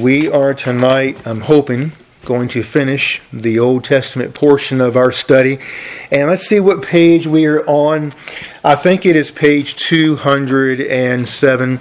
We are tonight, I'm hoping, going to finish the Old Testament portion of our study. And let's see what page we are on. I think it is page 207.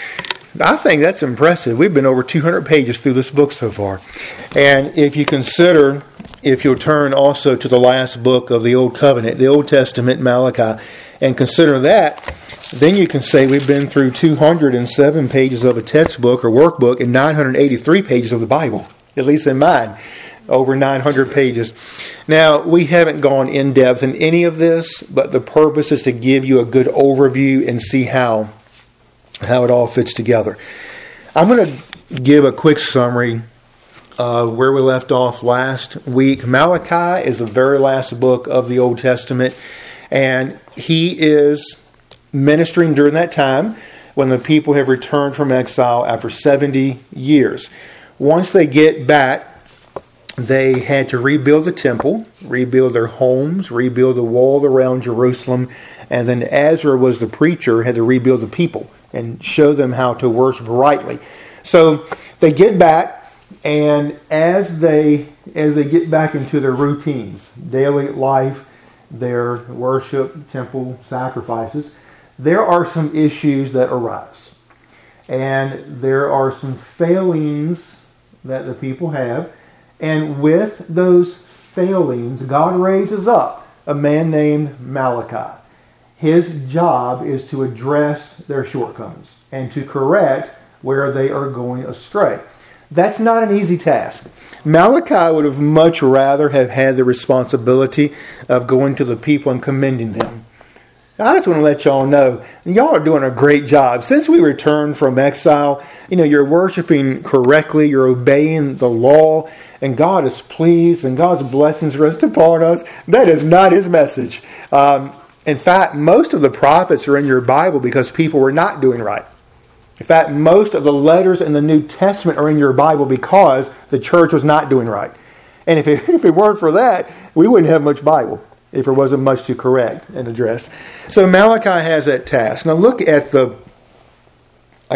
I think that's impressive. We've been over 200 pages through this book so far. And if you consider, if you'll turn also to the last book of the Old Covenant, the Old Testament, Malachi, and consider that, then you can say we've been through 207 pages of a textbook or workbook and 983 pages of the Bible, at least in mine, over 900 pages. Now, we haven't gone in depth in any of this, but the purpose is to give you a good overview and see how it all fits together. I'm going to give a quick summary of where we left off last week. Malachi is the very last book of the Old Testament, and he is ministering during that time when the people have returned from exile after 70 years. Once they get back, they had to rebuild the temple, rebuild their homes, rebuild the wall around Jerusalem, and then Ezra was the preacher, had to rebuild the people and show them how to worship rightly. So they get back, and as they get back into their routines, daily life, their worship, temple sacrifices, there are some issues that arise. And there are some failings that the people have. And with those failings, God raises up a man named Malachi. His job is to address their shortcomings and to correct where they are going astray. That's not an easy task. Malachi would have much rather have had the responsibility of going to the people and commending them. I just want to let y'all know, y'all are doing a great job. Since we returned from exile, you're worshiping correctly, you're obeying the law, and God is pleased, and God's blessings rest upon us. That is not His message. In fact, most of the prophets are in your Bible because people were not doing right. In fact, most of the letters in the New Testament are in your Bible because the church was not doing right. And if it weren't for that, we wouldn't have much Bible if there wasn't much to correct and address. So Malachi has that task. Now look at I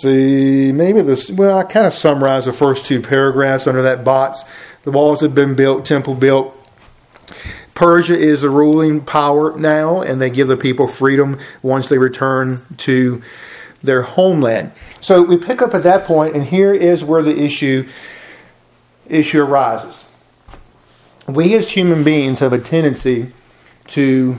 kind of summarized the first two paragraphs under that box. The walls have been built, temple built. Persia is the ruling power now, and they give the people freedom once they return to their homeland. So we pick up at that point, and here is where the issue arises. We as human beings have a tendency to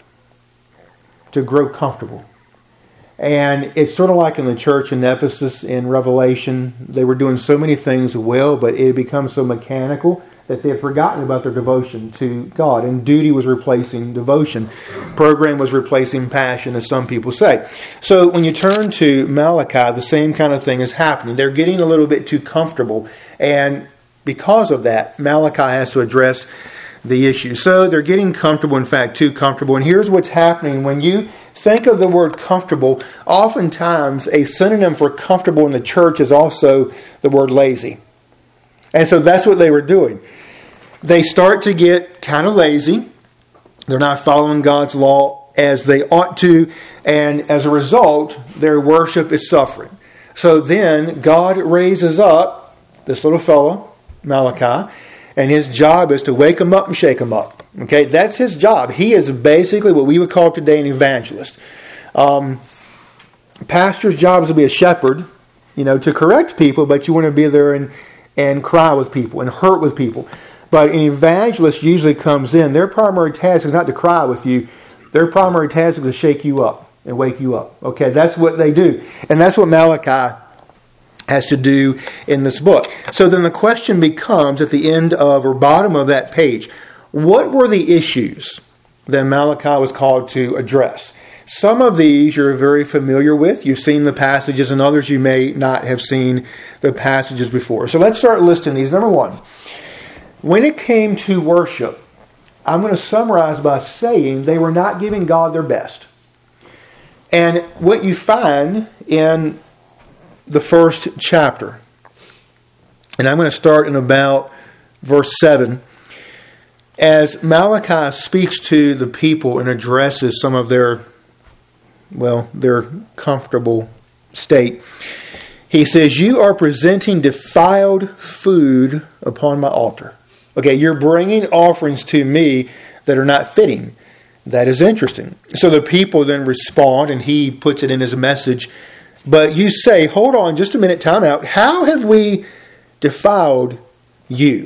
grow comfortable. And it's sort of like in the church in Ephesus in Revelation. They were doing so many things well, but it had become so mechanical that they had forgotten about their devotion to God. And duty was replacing devotion. Program was replacing passion, as some people say. So when you turn to Malachi, the same kind of thing is happening. They're getting a little bit too comfortable. And because of that, Malachi has to address the issue. So they're getting comfortable, in fact, too comfortable. And here's what's happening. When you think of the word comfortable, oftentimes a synonym for comfortable in the church is also the word lazy. And so that's what they were doing. They start to get kind of lazy. They're not following God's law as they ought to. And as a result, their worship is suffering. So then God raises up this little fellow, Malachi, and his job is to wake them up and shake them up. Okay, that's his job. He is basically what we would call today an evangelist. Pastor's job is to be a shepherd, to correct people, but you want to be there and cry with people and hurt with people. But an evangelist usually comes in. Their primary task is not to cry with you. Their primary task is to shake you up and wake you up. Okay, that's what they do. And that's what Malachi has to do in this book. So then the question becomes at the end of or bottom of that page, what were the issues that Malachi was called to address? Some of these you're very familiar with. You've seen the passages, and others you may not have seen the passages before. So let's start listing these. Number one, when it came to worship, I'm going to summarize by saying they were not giving God their best. And what you find in the first chapter, and I'm going to start in about verse 7, as Malachi speaks to the people and addresses some of their comfortable state, He says, you are presenting defiled food upon my altar. Okay, you're bringing offerings to me that are not fitting. That is interesting. So the people then respond, and he puts it in his message. But you say, hold on just a minute, time out. How have we defiled you?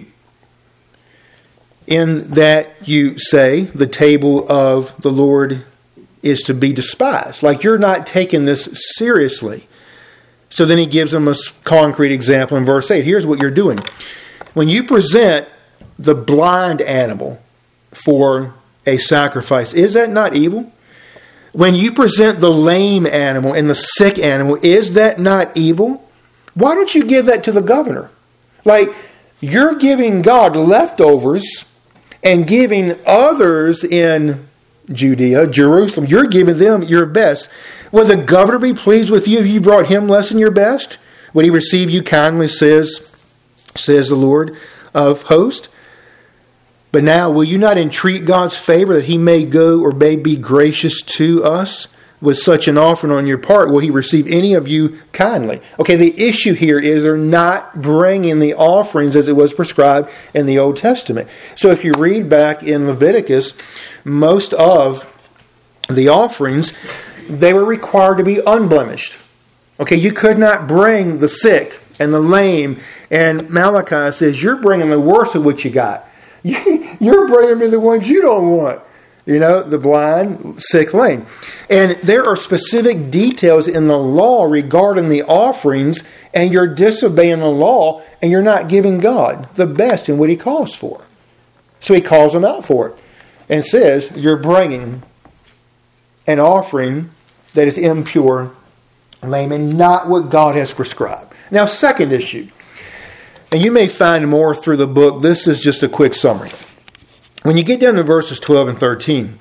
In that you say the table of the Lord is to be despised. Like you're not taking this seriously. So then he gives them a concrete example in verse 8. Here's what you're doing. When you present the blind animal for a sacrifice, is that not evil? When you present the lame animal and the sick animal, is that not evil? Why don't you give that to the governor? Like, you're giving God leftovers and giving others in Judea, Jerusalem, you're giving them your best. Will the governor be pleased with you if you brought him less than your best? Would he receive you kindly, says the Lord of hosts? But now, will you not entreat God's favor that he may go or may be gracious to us with such an offering on your part? Will he receive any of you kindly? Okay, the issue here is they're not bringing the offerings as it was prescribed in the Old Testament. So if you read back in Leviticus, most of the offerings, they were required to be unblemished. Okay, you could not bring the sick and the lame. And Malachi says, you're bringing the worst of what you got. You're bringing me the ones you don't want. You know, the blind, sick, lame. And there are specific details in the law regarding the offerings, and you're disobeying the law, and you're not giving God the best in what he calls for. So he calls them out for it and says, you're bringing an offering that is impure, lame, and not what God has prescribed. Now, second issue. And you may find more through the book. This is just a quick summary. When you get down to verses 12 and 13,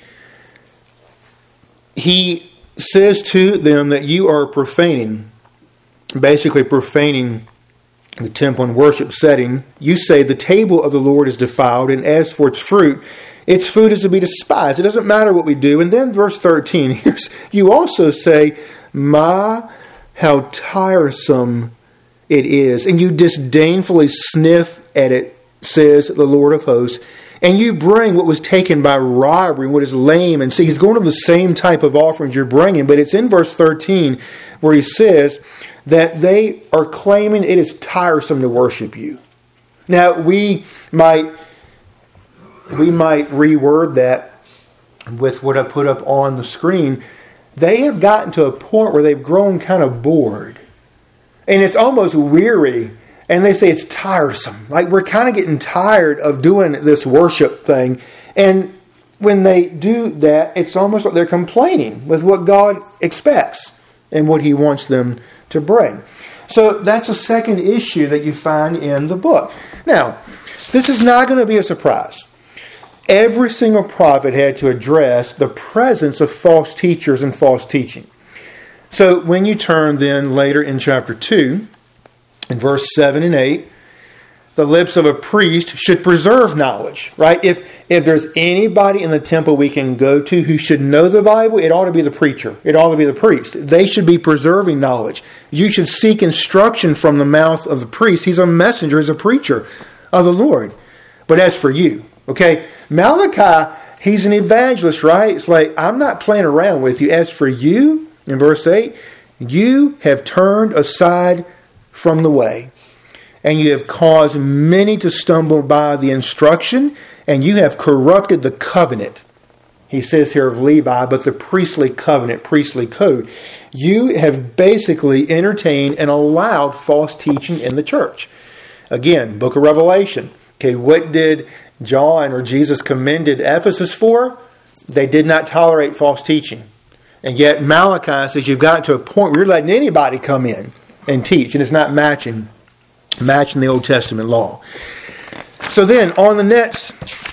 he says to them that you are basically profaning the temple and worship setting. You say the table of the Lord is defiled, and as for its food is to be despised. It doesn't matter what we do. And then verse 13, you also say, how tiresome it is, and you disdainfully sniff at it, says the Lord of hosts, and you bring what was taken by robbery and what is lame. And see, he's going to the same type of offerings you're bringing, but it's in verse 13 where he says that they are claiming it is tiresome to worship you. Now, we might reword that with what I put up on the screen. They have gotten to a point where they've grown kind of bored. And it's almost weary. And they say it's tiresome. Like we're kind of getting tired of doing this worship thing. And when they do that, it's almost like they're complaining with what God expects and what he wants them to bring. So that's a second issue that you find in the book. Now, this is not going to be a surprise. Every single prophet had to address the presence of false teachers and false teaching. So when you turn then later in chapter 2, in verse 7 and 8, the lips of a priest should preserve knowledge, right? If there's anybody in the temple we can go to who should know the Bible, it ought to be the preacher. It ought to be the priest. They should be preserving knowledge. You should seek instruction from the mouth of the priest. He's a messenger, he's a preacher of the Lord. But as for you, okay, Malachi, he's an evangelist, right? It's like, I'm not playing around with you. As for you, in verse 8, you have turned aside from the way, and you have caused many to stumble by the instruction, and you have corrupted the covenant. He says here of Levi, but the priestly covenant, priestly code. You have basically entertained and allowed false teaching in the church. Again, book of Revelation. Okay, what did John or Jesus commended Ephesus for? They did not tolerate false teaching. And yet Malachi says you've gotten to a point where you're letting anybody come in and teach, and it's not matching the Old Testament law. So then, on the next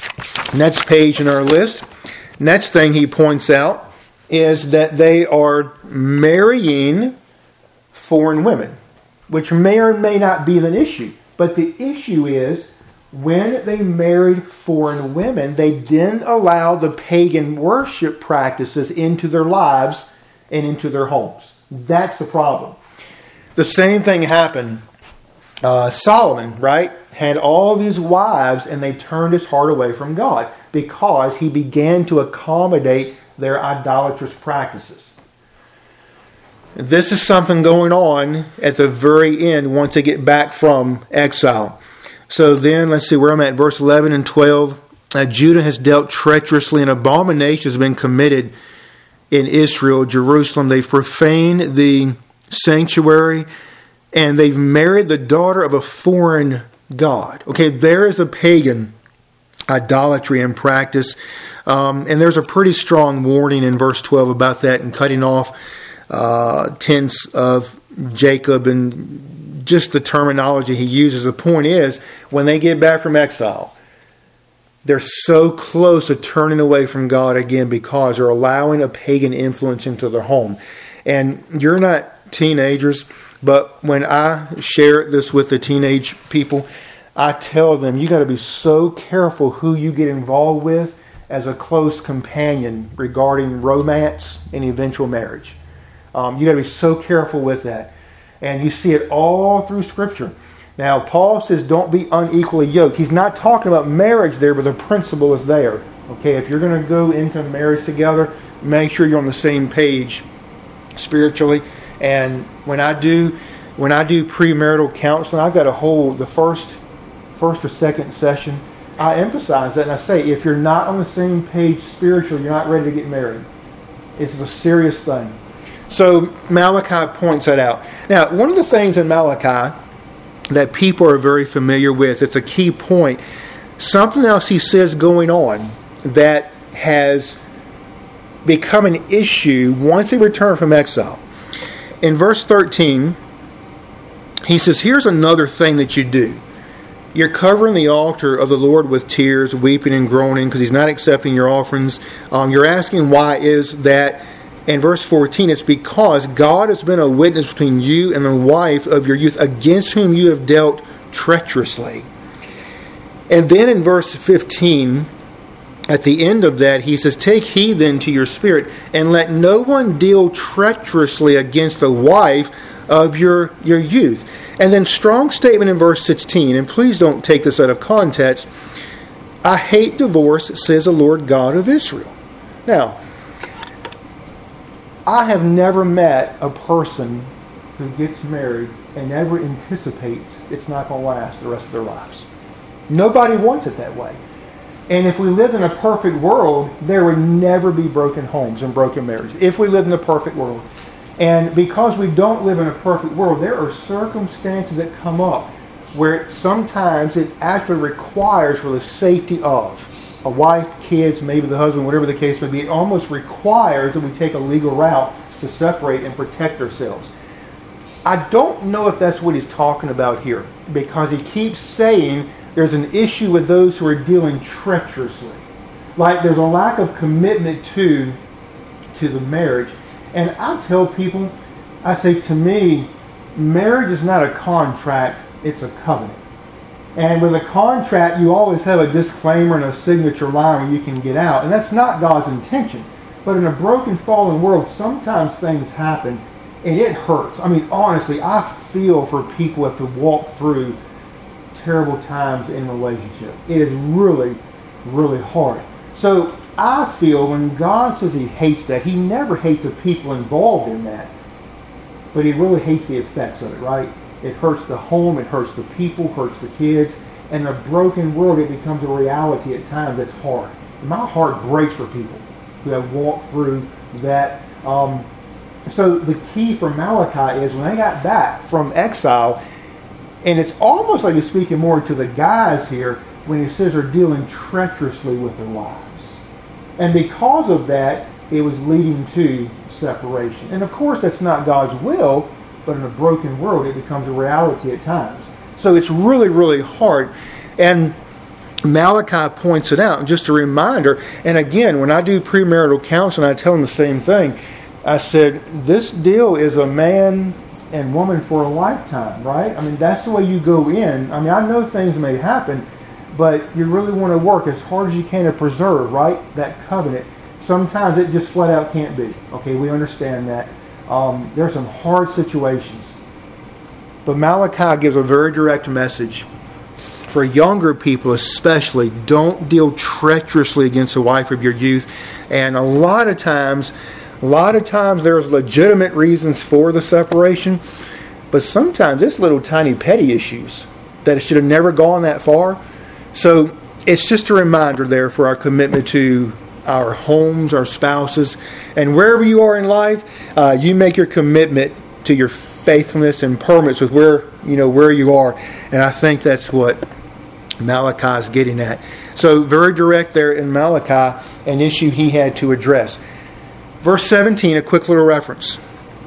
page in our list, next thing he points out is that they are marrying foreign women, which may or may not be an issue. But the issue is, when they married foreign women, they didn't allow the pagan worship practices into their lives and into their homes. That's the problem. The same thing happened. Solomon, right, had all these wives, and they turned his heart away from God because he began to accommodate their idolatrous practices. This is something going on at the very end once they get back from exile. So then, let's see where I'm at, verse 11 and 12. Judah has dealt treacherously, and abomination has been committed in Israel, Jerusalem. They've profaned the sanctuary, and they've married the daughter of a foreign god. Okay, there is a pagan idolatry in practice. And there's a pretty strong warning in verse 12 about that, and cutting off tents of Jacob, and just the terminology he uses. The point is, when they get back from exile, they're so close to turning away from God again because they're allowing a pagan influence into their home. And you're not teenagers, but when I share this with the teenage people, I tell them, you got to be so careful who you get involved with as a close companion regarding romance and eventual marriage. You got to be so careful with that. And you see it all through Scripture. Now, Paul says don't be unequally yoked. He's not talking about marriage there, but the principle is there. Okay, if you're going to go into marriage together, make sure you're on the same page spiritually. And when I do premarital counseling, I've got to hold the first or second session. I emphasize that, and I say, if you're not on the same page spiritually, you're not ready to get married. It's a serious thing. So Malachi points that out. Now, one of the things in Malachi that people are very familiar with, it's a key point. Something else he says going on that has become an issue once they return from exile. In verse 13, he says, here's another thing that you do. You're covering the altar of the Lord with tears, weeping and groaning because He's not accepting your offerings. You're asking why is that? In verse 14, it's because God has been a witness between you and the wife of your youth, against whom you have dealt treacherously. And then in verse 15, at the end of that, he says, take heed then to your spirit, and let no one deal treacherously against the wife of your youth. And then strong statement in verse 16, and please don't take this out of context. I hate divorce, says the Lord God of Israel. Now, I have never met a person who gets married and never anticipates it's not going to last the rest of their lives. Nobody wants it that way. And if we lived in a perfect world, there would never be broken homes and broken marriages. If we lived in a perfect world. And because we don't live in a perfect world, there are circumstances that come up where sometimes it actually requires, for the safety of a wife, kids, maybe the husband, whatever the case may be, it almost requires that we take a legal route to separate and protect ourselves. I don't know if that's what he's talking about here, because he keeps saying there's an issue with those who are dealing treacherously. Like there's a lack of commitment to the marriage. And I tell people, I say, to me, marriage is not a contract, it's a covenant. And with a contract, you always have a disclaimer and a signature line where you can get out. And that's not God's intention. But in a broken, fallen world, sometimes things happen, and it hurts. I mean, honestly, I feel for people who have to walk through terrible times in a relationship. It is really, really hard. So I feel when God says He hates that, He never hates the people involved in that. But He really hates the effects of it, right? It hurts the home, it hurts the people, hurts the kids. And in a broken world, it becomes a reality at times that's hard. And my heart breaks for people who have walked through that. So the key for Malachi is when they got back from exile, and it's almost like he's speaking more to the guys here when he says they're dealing treacherously with their wives. And because of that, it was leading to separation. And of course, that's not God's will, but in a broken world, it becomes a reality at times. So it's really, really hard. And Malachi points it out. Just a reminder, and again, when I do premarital counseling, I tell them the same thing. I said, this deal is a man and woman for a lifetime, right? I mean, that's the way you go in. I mean, I know things may happen, but you really want to work as hard as you can to preserve, right, that covenant. Sometimes it just flat out can't be. Okay, we understand that. There are some hard situations. But Malachi gives a very direct message. For younger people especially, don't deal treacherously against the wife of your youth. And a lot of times there's legitimate reasons for the separation. But sometimes it's little tiny petty issues that it should have never gone that far. So it's just a reminder there for our commitment to our homes, our spouses, and wherever you are in life, you make your commitment to your faithfulness and permanence with where you are. And I think that's what Malachi is getting at. So very direct there in Malachi, an issue he had to address. Verse 17, a quick little reference.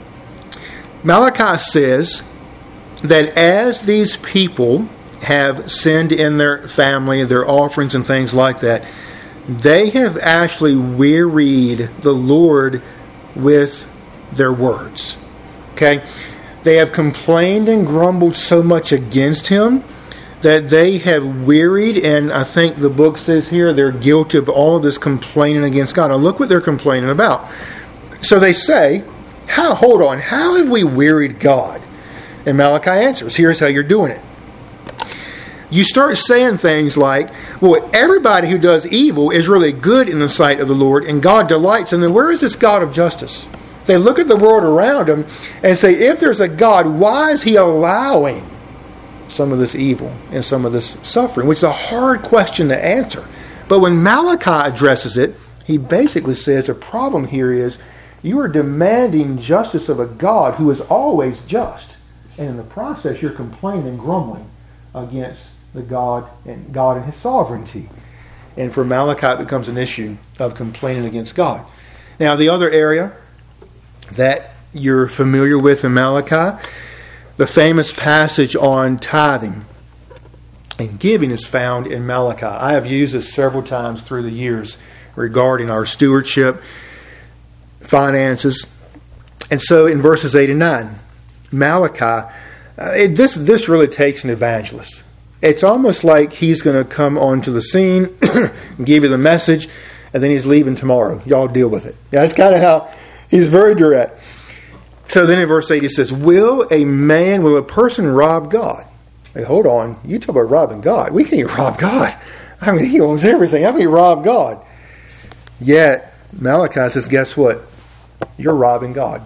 Malachi says that as these people have sinned in their family, their offerings and things like that, they have actually wearied the Lord with their words. Okay? They have complained and grumbled so much against Him that they have wearied, and I think the book says here they're guilty of all of this complaining against God. Now look what they're complaining about. So they say, how have we wearied God? And Malachi answers, here's how you're doing it. You start saying things like, well, everybody who does evil is really good in the sight of the Lord, and God delights in them. Where is this God of justice? They look at the world around them and say, if there's a God, why is He allowing some of this evil and some of this suffering? Which is a hard question to answer. But when Malachi addresses it, he basically says the problem here is you are demanding justice of a God who is always just. And in the process, you're complaining and grumbling against the God and His sovereignty. And for Malachi, it becomes an issue of complaining against God. Now, the other area that you're familiar with in Malachi, the famous passage on tithing and giving is found in Malachi. I have used this several times through the years regarding our stewardship, finances. And so in verses 8 and 9, Malachi, this really takes an evangelist. It's almost like he's going to come onto the scene and give you the message, and then he's leaving tomorrow. Y'all deal with it. Yeah, that's kind of how he's very direct. So then in verse 8 he says, will a person rob God? Hey, hold on. You talk about robbing God. We can't rob God. I mean, He owns everything. How can you rob God? Yet, Malachi says, guess what? You're robbing God.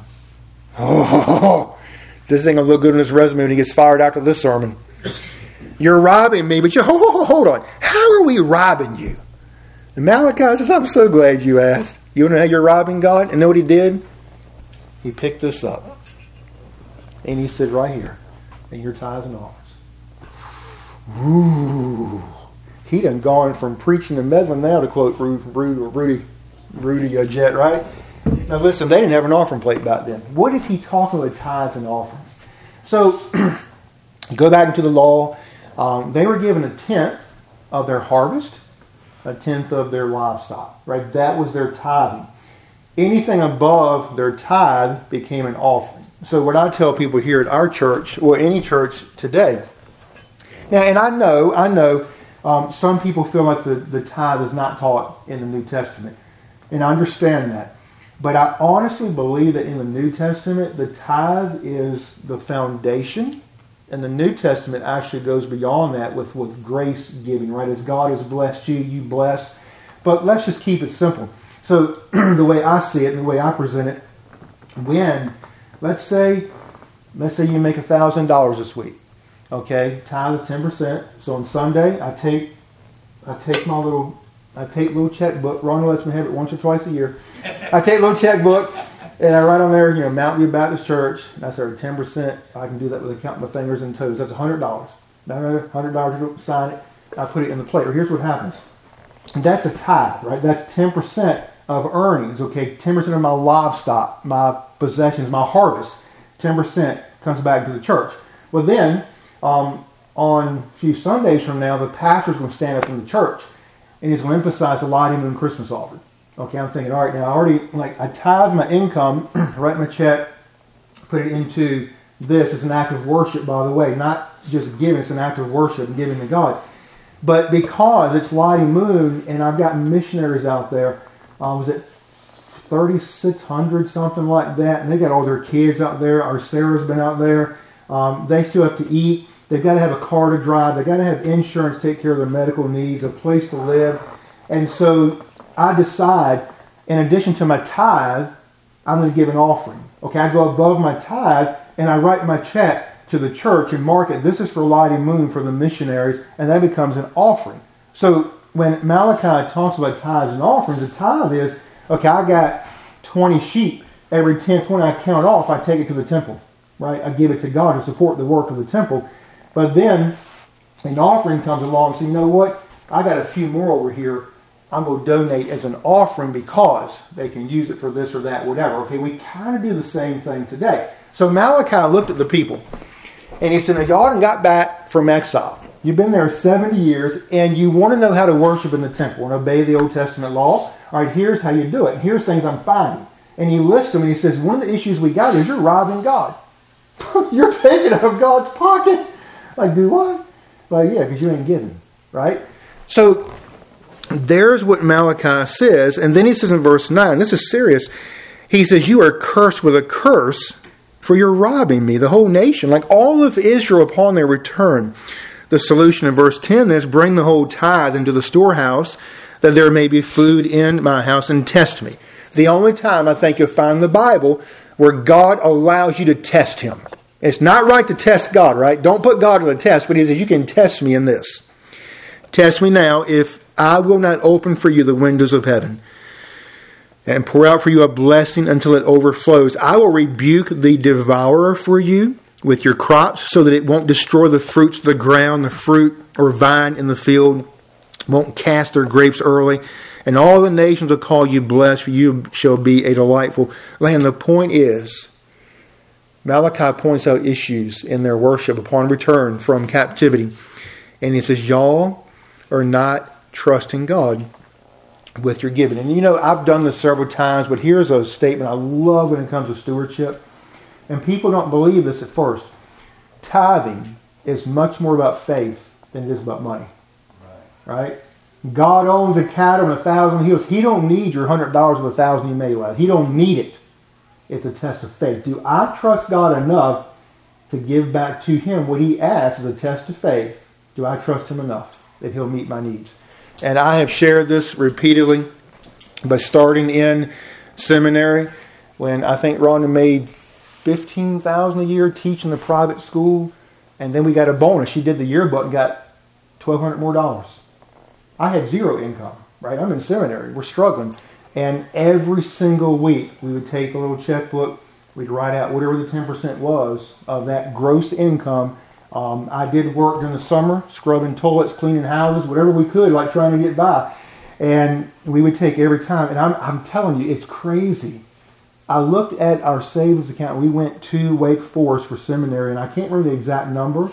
Oh, this ain't going to look good on his resume when he gets fired after this sermon. You're robbing me, but hold on. How are we robbing you? And Malachi says, I'm so glad you asked. You want to know how you're robbing God? And know what he did? He picked this up. And he said right here, in your tithes and offerings. Ooh. He done gone from preaching to meddling now, to quote Rudy Jet, right? Now listen, they didn't have an offering plate back then. What is he talking about, tithes and offerings? So, go back into the law. They were given 1/10 of their harvest, 1/10 of their livestock, right? That was their tithing. Anything above their tithe became an offering. So what I tell people here at our church, or any church today, now, and I know, some people feel like the tithe is not taught in the New Testament, and I understand that. But I honestly believe that in the New Testament, the tithe is the foundation, and the New Testament actually goes beyond that with grace giving, right? As God has blessed you, you bless. But let's just keep it simple. So the way I see it and the way I present it, when, let's say you make $1,000 this week, okay, tithe of 10%. So on Sunday, I take little checkbook. Ronnie lets me have it once or twice a year. I take a little checkbook and I write on there, Mountain View Baptist Church. That's our 10%. I can do that with a count of my fingers and toes. That's $100. Now $100, sign it. I put it in the plate. Well, here's what happens. That's a tithe, right? That's 10% of earnings, okay? 10% of my livestock, my possessions, my harvest. 10% comes back to the church. Well, then, on a few Sundays from now, the pastor's going to stand up in the church and he's going to emphasize the Light Moon Christmas offering. Okay, I'm thinking, all right, now I tithe my income, write my check, put it into this. It's an act of worship, by the way, not just giving. It's an act of worship and giving to God. But because it's Lighting Moon and I've got missionaries out there, was it 3,600, something like that, and they got all their kids out there. Our Sarah's been out there. They still have to eat. They've got to have a car to drive. They've got to have insurance to take care of their medical needs, a place to live. And so I decide, in addition to my tithe, I'm going to give an offering. Okay, I go above my tithe, and I write my check to the church and mark it. This is for Lottie Moon, for the missionaries, and that becomes an offering. So when Malachi talks about tithes and offerings, the tithe is, okay, I got 20 sheep. Every 10th one I count off, I take it to the temple. Right? I give it to God to support the work of the temple. But then an offering comes along and says, you know what? I got a few more over here. I'm going to donate as an offering because they can use it for this or that, whatever. Okay, we kind of do the same thing today. So Malachi looked at the people and he said, now y'all done got back from exile. You've been there 70 years and you want to know how to worship in the temple and obey the Old Testament law. All right, here's how you do it. Here's things I'm finding. And he lists them and he says, one of the issues we got is you're robbing God. You're taking out of God's pocket. Like, do what? Like, yeah, because you ain't giving, right? So there's what Malachi says. And then he says in verse 9, this is serious. He says, you are cursed with a curse, for you're robbing me, the whole nation, like all of Israel upon their return. The solution in verse 10 is, bring the whole tithe into the storehouse, that there may be food in my house, and test me. The only time I think you'll find in the Bible where God allows you to test Him. It's not right to test God, right? Don't put God to the test, but He says, you can test me in this. Test me now if I will not open for you the windows of heaven and pour out for you a blessing until it overflows. I will rebuke the devourer for you with your crops so that it won't destroy the fruits of the ground, the fruit or vine in the field won't cast their grapes early. And all the nations will call you blessed, for you shall be a delightful land. The point is, Malachi points out issues in their worship upon return from captivity. And he says, y'all are not trusting God with your giving. And you know, I've done this several times, but here's a statement I love when it comes to stewardship. And people don't believe this at first. Tithing is much more about faith than it is about money. Right? God owns a cattle and 1,000 hills. He don't need your $100 of 1,000 you made last. He don't need it. It's a test of faith. Do I trust God enough to give back to Him what He asks as a test of faith? Do I trust Him enough that He'll meet my needs? And I have shared this repeatedly by starting in seminary when I think Rhonda made $15,000 a year teaching the private school, and then we got a bonus. She did the yearbook and got $1,200 more. I had zero income, right? I'm in seminary. We're struggling. And every single week, we would take a little checkbook. We'd write out whatever the 10% was of that gross income. I did work during the summer, scrubbing toilets, cleaning houses, whatever we could, like trying to get by. And we would take every time. And I'm telling you, it's crazy. I looked at our savings account. We went to Wake Forest for seminary, and I can't remember the exact number.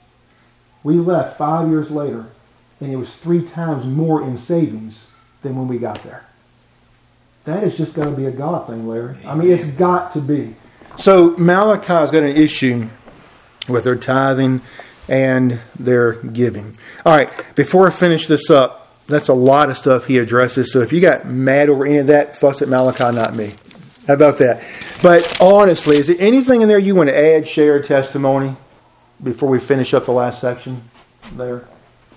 We left 5 years later, and it was 3 times more in savings than when we got there. That is just going to be a God thing, Larry. I mean, it's got to be. So Malachi's got an issue with their tithing and their giving. All right, before I finish this up, that's a lot of stuff he addresses. So if you got mad over any of that, fuss at Malachi, not me. How about that? But honestly, is there anything in there you want to add, share, testimony before we finish up the last section there?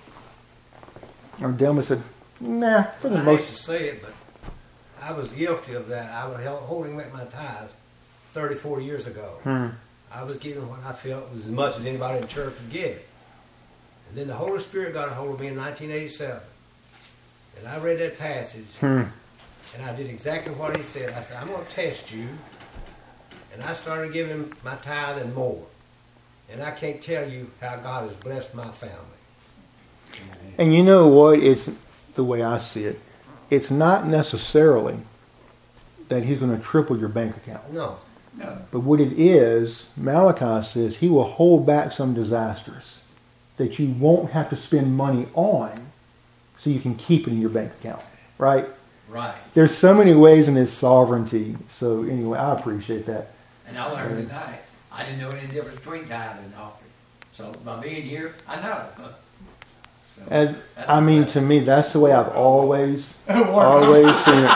Or Delma said, nah, for the most. I hate to say it, but I was guilty of that. I was holding back my tithes 34 years ago. I was giving what I felt was as much as anybody in church would give. And then the Holy Spirit got a hold of me in 1987. And I read that passage. And I did exactly what he said. I said, I'm going to test you. And I started giving my tithe and more. And I can't tell you how God has blessed my family. And you know what? It's the way I see it. It's not necessarily that He's going to triple your bank account. No. But what it is, Malachi says He will hold back some disasters that you won't have to spend money on so you can keep it in your bank account. Right? Right. There's so many ways in His sovereignty. So anyway, I appreciate that. And I learned tonight, I didn't know any difference between tithe and offering. So by being here, I know. So, to me, that's the way I've always seen it.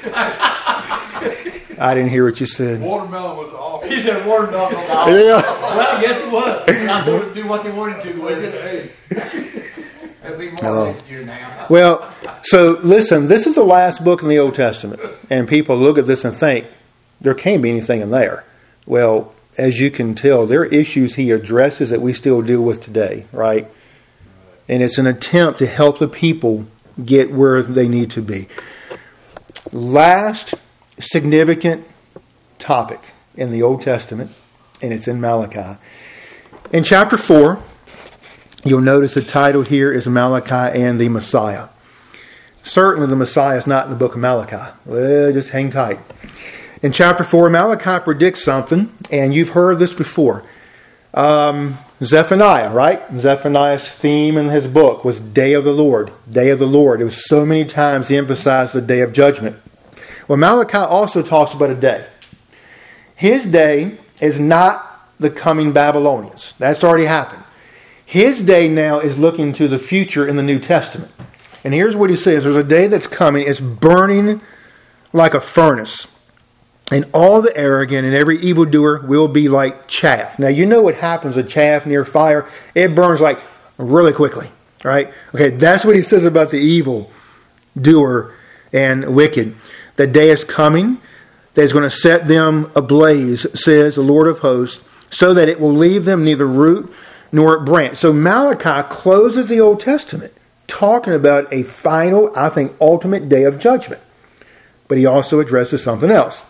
I didn't hear what you said. Watermelon was off. He said watermelon was off. Yeah. Well, I guess it was. I told them to do what they wanted to with it. There'll be more next year now. Well, so listen, this is the last book in the Old Testament. And people look at this and think, there can't be anything in there. Well, as you can tell, there are issues he addresses that we still deal with today, right? And it's an attempt to help the people get where they need to be. Last significant topic in the Old Testament, and it's in Malachi. In chapter 4, you'll notice the title here is Malachi and the Messiah. Certainly the Messiah is not in the book of Malachi. Well, just hang tight. In chapter 4, Malachi predicts something, and you've heard this before. Zephaniah, right? Zephaniah's theme in his book was Day of the Lord. Day of the Lord. It was so many times he emphasized the day of judgment. Well, Malachi also talks about a day. His day is not the coming Babylonians. That's already happened. His day now is looking to the future in the New Testament. And here's what he says. There's a day that's coming. It's burning like a furnace. And all the arrogant and every evildoer will be like chaff. Now, you know what happens with chaff near fire? It burns like really quickly, right? Okay, that's what he says about the evil doer and wicked. The day is coming that is going to set them ablaze, says the Lord of hosts, so that it will leave them neither root nor branch. So Malachi closes the Old Testament talking about a final, I think, ultimate day of judgment. But he also addresses something else.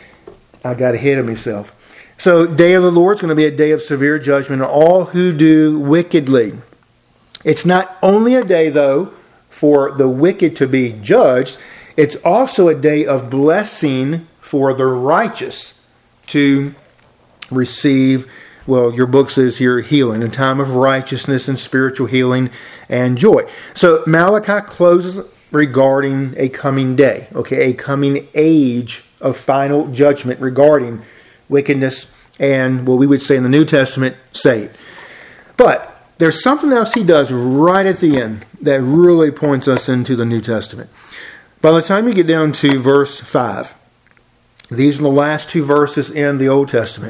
I got ahead of myself. So, day of the Lord is going to be a day of severe judgment on all who do wickedly. It's not only a day, though, for the wicked to be judged. It's also a day of blessing for the righteous to receive, well, your book says here, healing, a time of righteousness and spiritual healing and joy. So, Malachi closes regarding a coming day, okay, a coming age of final judgment regarding wickedness and what we would say in the New Testament, saved. But there's something else he does right at the end that really points us into the New Testament. By the time you get down to verse 5, these are the last two verses in the Old Testament.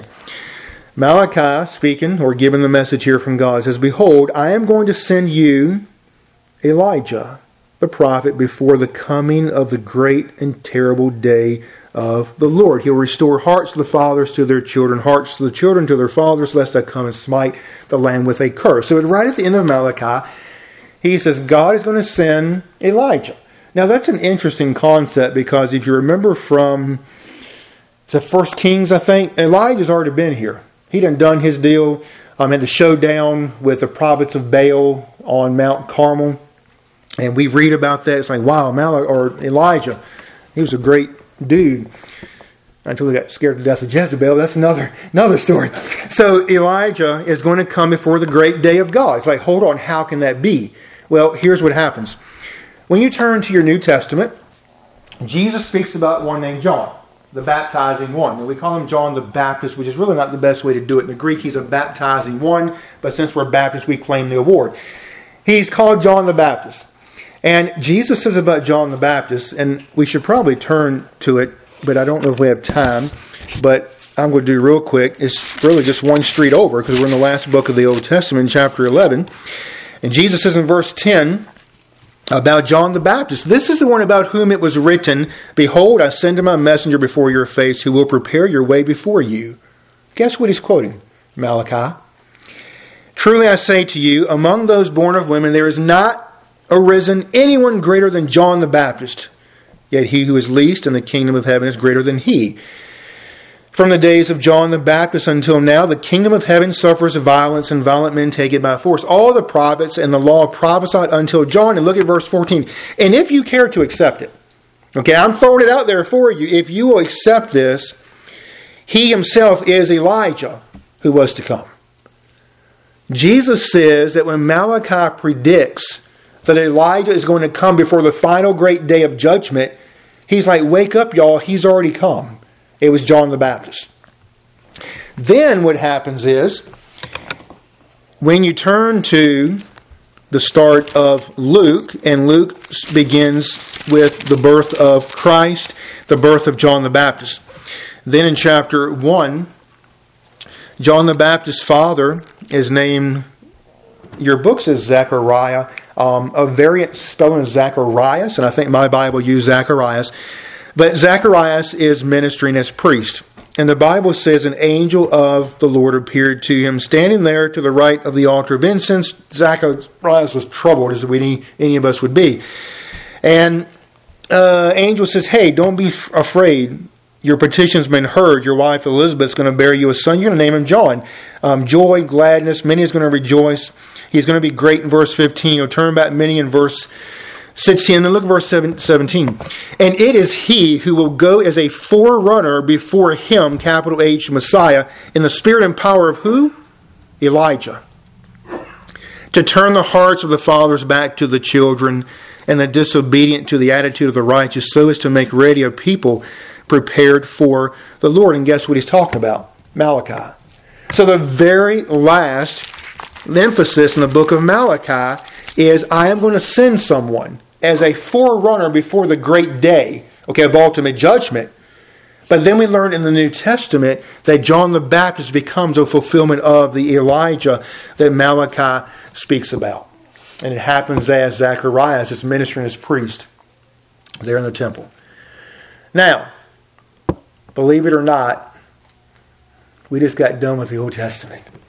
Malachi, speaking or giving the message here from God, says, "Behold, I am going to send you Elijah, the prophet, before the coming of the great and terrible day of the Lord. He'll restore hearts to the fathers to their children, hearts to the children to their fathers, lest I come and smite the land with a curse." So right at the end of Malachi, he says God is going to send Elijah. Now that's an interesting concept, because if you remember from the 1 Kings, I think, Elijah's already been here. He done his deal, had the showdown with the prophets of Baal on Mount Carmel. And we read about that. It's like, wow, Elijah, he was a great dude. Until he got scared to death of Jezebel. That's another story. So Elijah is going to come before the great day of God. It's like, hold on, how can that be? Well, here's what happens. When you turn to your New Testament, Jesus speaks about one named John, the baptizing one. And we call him John the Baptist, which is really not the best way to do it. In the Greek, he's a baptizing one. But since we're Baptists, we claim the award. He's called John the Baptist. And Jesus says about John the Baptist, and we should probably turn to it, but I don't know if we have time, but I'm going to do real quick. It's really just one street over, because we're in the last book of the Old Testament, chapter 11. And Jesus says in verse 10 about John the Baptist, "This is the one about whom it was written, Behold, I send my messenger before your face, who will prepare your way before you." Guess what he's quoting? Malachi. "Truly I say to you, among those born of women, there is not arisen anyone greater than John the Baptist. Yet he who is least in the kingdom of heaven is greater than he. From the days of John the Baptist until now, the kingdom of heaven suffers violence, and violent men take it by force. All the prophets and the law prophesied until John." And look at verse 14. "And if you care to accept it," okay, I'm throwing it out there for you. If you will accept this, he himself is Elijah who was to come. Jesus says that when Malachi predicts that Elijah is going to come before the final great day of judgment, he's like, wake up, y'all, he's already come. It was John the Baptist. Then what happens is, when you turn to the start of Luke, and Luke begins with the birth of Christ, the birth of John the Baptist. Then in chapter 1, John the Baptist's father is named, your book says Zechariah. A variant spelling is Zacharias, and I think my Bible used Zacharias. But Zacharias is ministering as priest. And the Bible says an angel of the Lord appeared to him, standing there to the right of the altar of incense. Zacharias was troubled, as any of us would be. And angel says, hey, don't be afraid. Your petition's been heard. Your wife Elizabeth's going to bear you a son. You're going to name him John. Joy, gladness, many is going to rejoice. He's going to be great in verse 15. He'll turn back many in verse 16. And look at verse 17. And it is he who will go as a forerunner before him, capital H, Messiah, in the spirit and power of who? Elijah. To turn the hearts of the fathers back to the children and the disobedient to the attitude of the righteous, so as to make ready a people prepared for the Lord. And guess what he's talking about? Malachi. So the very last emphasis in the book of Malachi is, I am going to send someone as a forerunner before the great day, of ultimate judgment. But then we learn in the New Testament that John the Baptist becomes a fulfillment of the Elijah that Malachi speaks about. And it happens as Zacharias is ministering as priest there in the temple. Now, believe it or not, we just got done with the Old Testament.